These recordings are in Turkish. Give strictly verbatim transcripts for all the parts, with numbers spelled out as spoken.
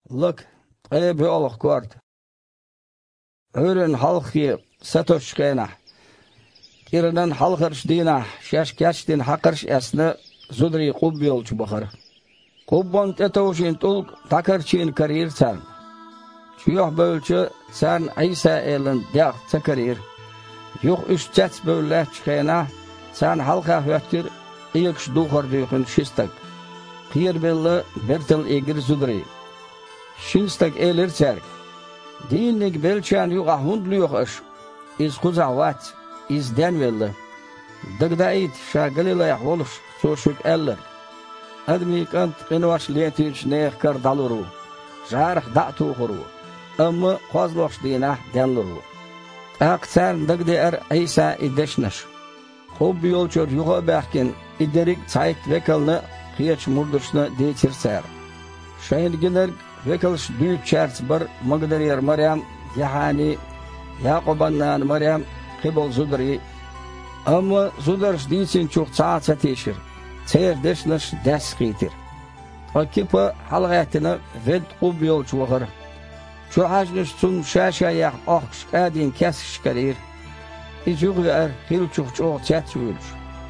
Look, ebe Allah kort. Ören halkı satoşkena. Kirinden halkırş dina, şaş geçtin hakırş esne zudri kubbi yolcu bakar. Kubbon tetavşin tulk takırçin karir sen. Çuyuh bölçü sen İsa elin dağ takarir. Yok üç çets böyle çıkayna sen halka höttir ilk duhar düğün şistak. Kıyır belli bertel egir zudri. Şinstak elir serk. Dinlik belçen yok ahundlu yok iş. İz kuzavat, iz denvelli. Dıgdayit şagalila yahvoluş soşuk eller. Admi kant qinvaş letinç neyh kar daluru. Jarh da tuğuru. Amma qazloş dinah denluru. Aksan dıgdi er İsa ideşneş. Hobbi yolçur yuğa berkin iderik çayt vekalını qiyaç murduşna deyçirser. Şahin ginerg vekalış büyük çerç bir Magdalyer Maryam yahani Yaqubannan Maryam qibol zudri. Amma zudarş deyçin çok çağça teşir. Çeyr deşneş des qitir. Akipa halgaytına ved qub yolçu vaqar. Şu hajnış tun şaşa yaq oqş adin kesiş karir. İjuq ve er hil çuqçuq çat çuyulş.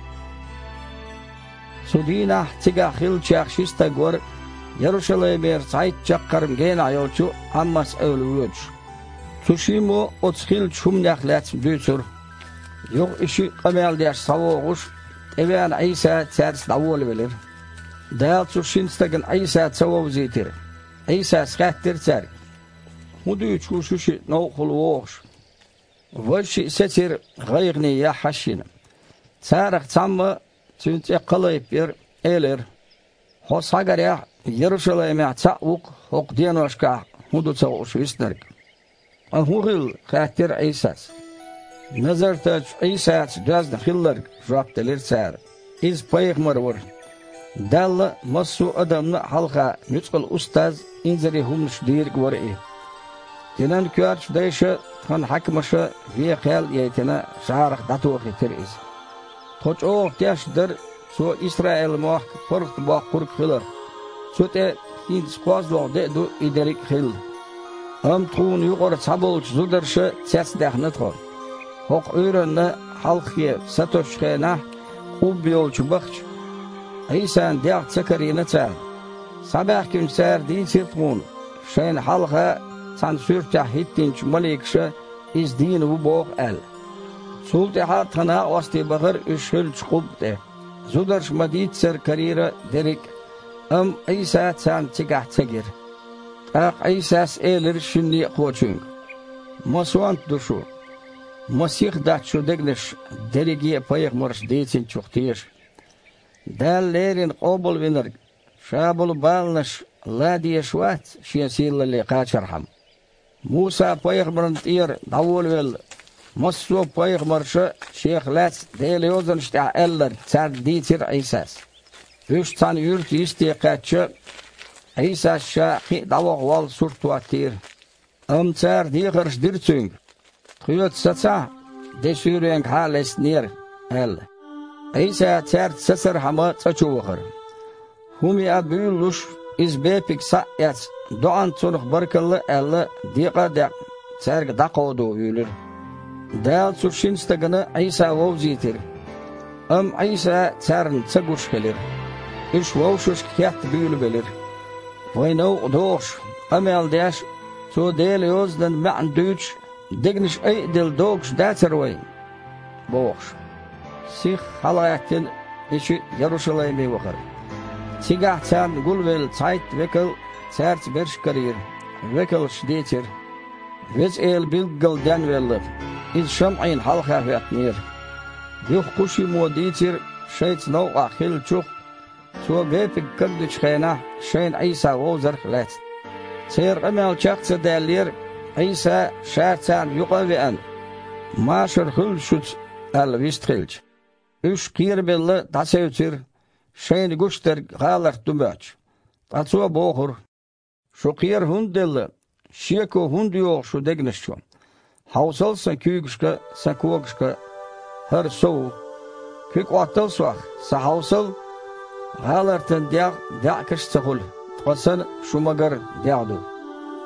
Sudina tiga hil çaqşista gor Yeruşalaymer sayt çaqqarım gen ayolçu ammas ölüyüç. Tuşimo otskil çumnaqlat düçür. Yok işi qameldiyaş savoğuş. Evan İsa ters davul bilir. Dal tuşinstagın İsa savov zitir. İsa skattir ser. Hudu çuşuşi noquluğuş. Vırşı setir gayğni ya haşin. Sarıq tamma tünte qalayıp bir elir. Hosagarya Yeruşalayma çağuk hok diyanoşka hudu çağuş visnark. Ahuğil qatir İsa's. Nazartaç İsa's dözde xillar joktelir ser. İz payğmar var. Dalla masu adamna halqa nüçqıl ustaz inzeri humş dirg var i. Dinan körç deyşe tan hakmışı ve qel yetine şarıq datuq eteriz. Toç oq yaşdır so İsrail moq porq baq qurq xillar. Sote hins qazloq de du iderik xil. Am tuğun yuqor sabol zudarşı ses dahnet qol. Hoq öyrənlə halqıya satoşqayna qub yolçu baxç. İsan dağ çakarina çar. Sabah gün sər deyçir tuğun. Şayn halqa san sürtah hittinç malikşa izdiyini bu boğ el. Sultiha tana osti bağır üşhül çuqub de. Zudarş madid ser karira derik. Am İsa san çigah çagir. Aq İsas elir şinni qoçun. Masuant duşu. Masih daçu degniş derigiye payıqmırış deysin çoğtiyir. Dallerin qobul vinir. Şabul balnış la diyeşvat şiyasillali qaçarham. Musa payıqmırın tiyir davul vel. Masu payıqmırşı şeyhlat deyliyozun işte eller çar deytir İsas. Üç tan yurt istiye qaçı İsas şaqi davaq val surtuatir. Amçar diğirş dirçün. Kıyot satsa desürenk hales nir el. İsa tert sesir hama saçu vakır. Humi abüluş izbepik sa'yat doğan çonuk barkıllı elle diqa da serg daqodu üyülür. Dal surşinstagını İsa vavzitir. Am İsa çarın çaguş gelir. Üç vavşuş kiyat büyülü belir. Vaynav doğuş amel deş so del yozdan ma'an düç Degniş ay del doğuş daçarvay. Boğuş. Sih halayatın işi Yeruşalayme vakar. Sigah çan gulvel çayt vekal çerç berş karir. Vekal şdeçir. Vez el bilgal denvelli. İz şam'in halqa vatnir. Yuh kuşi modicir şeyt novqa xil çuq. So bepik kırdıç xayna şeyn İsa vozar xilat. Seyir amel çaqsa derler İsa şartsan yuqavian. Maşır hül şut al vistrilç. Üç qir belli tasevtir. Şeyni guşter qalar tümaç. Tatsuva boğur. Şu qir hundelli. Şeko hund yoq şu degnişço. Hausal san kügüşka san kuogüşka. Her soğuk. Kük otel soğuk. Sa hausal qalartan dağ dağ kış çakul. Qasan şumagar dağdu.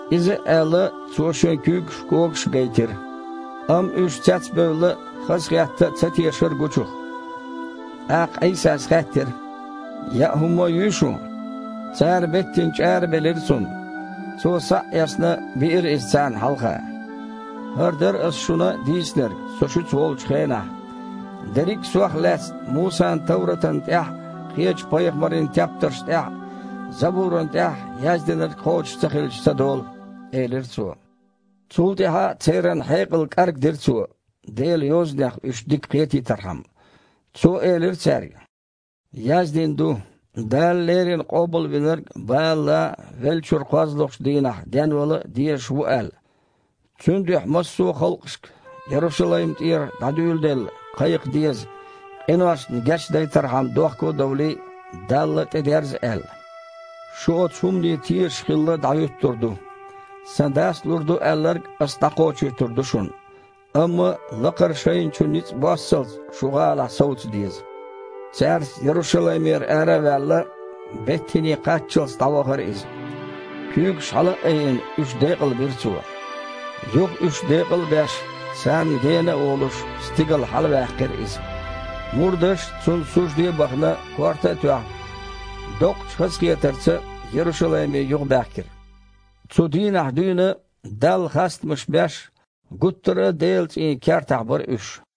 izi əli çoşönkük şkoğuş geytir. Am üç çəç böyle xızqiyyatda çət yaşır guçuq. Aq eysəs xəttir. Ya humma yüşü. Çər bettin çər belirsun. Çoğsa yasna bir issan halqa. Hırdır ıs şuna diysler. Soşu çoğul çıxayna. Derik suaq läs Musa'nın Tavrat'ın təh. Qiyeç payıqmarın təptırş təh. Zaburun təh. Yazdinir qoç sıxılçsa dol. Elir çoğu. Çoğul təha çeyren hayqıl qarq dir çoğu. Deyil yozdaq üçdik qiyeti tarham. Çoğu elir çərgi. Yazdin du. Dəllərin qobul bilir. Bağla vel çürqazlıqş dinah. Denvolu diye şu el. Çündük massu xalqışk. Yaruşalayım tiyir. Dadül del. Qayıq diyez. Enaş geçday tarham. Doğku davli. Dallat ederiz el. Şu ot şumdi tiyir şkilli dayut durdu. Sandas lurdu eller astaqoçu turdu şun. Ama laqar şeyin çünniz bassal şuğala savut diyez. Çers Yaruşalaymer ära valla bettini qaççıl stavaqır iz. Kük şalı eyin üç deqil bir çuva. Yok üç deqil beş. Sen gene oluş stigil hal vaqir iz. Murdaş çun suş diye baxna kvarta tuğa. Dok çıqız getirse Yaruşalayme yok baqir. Çudinah düğünü dal xastmış beş. Guttura deylt in kertaq bir üç.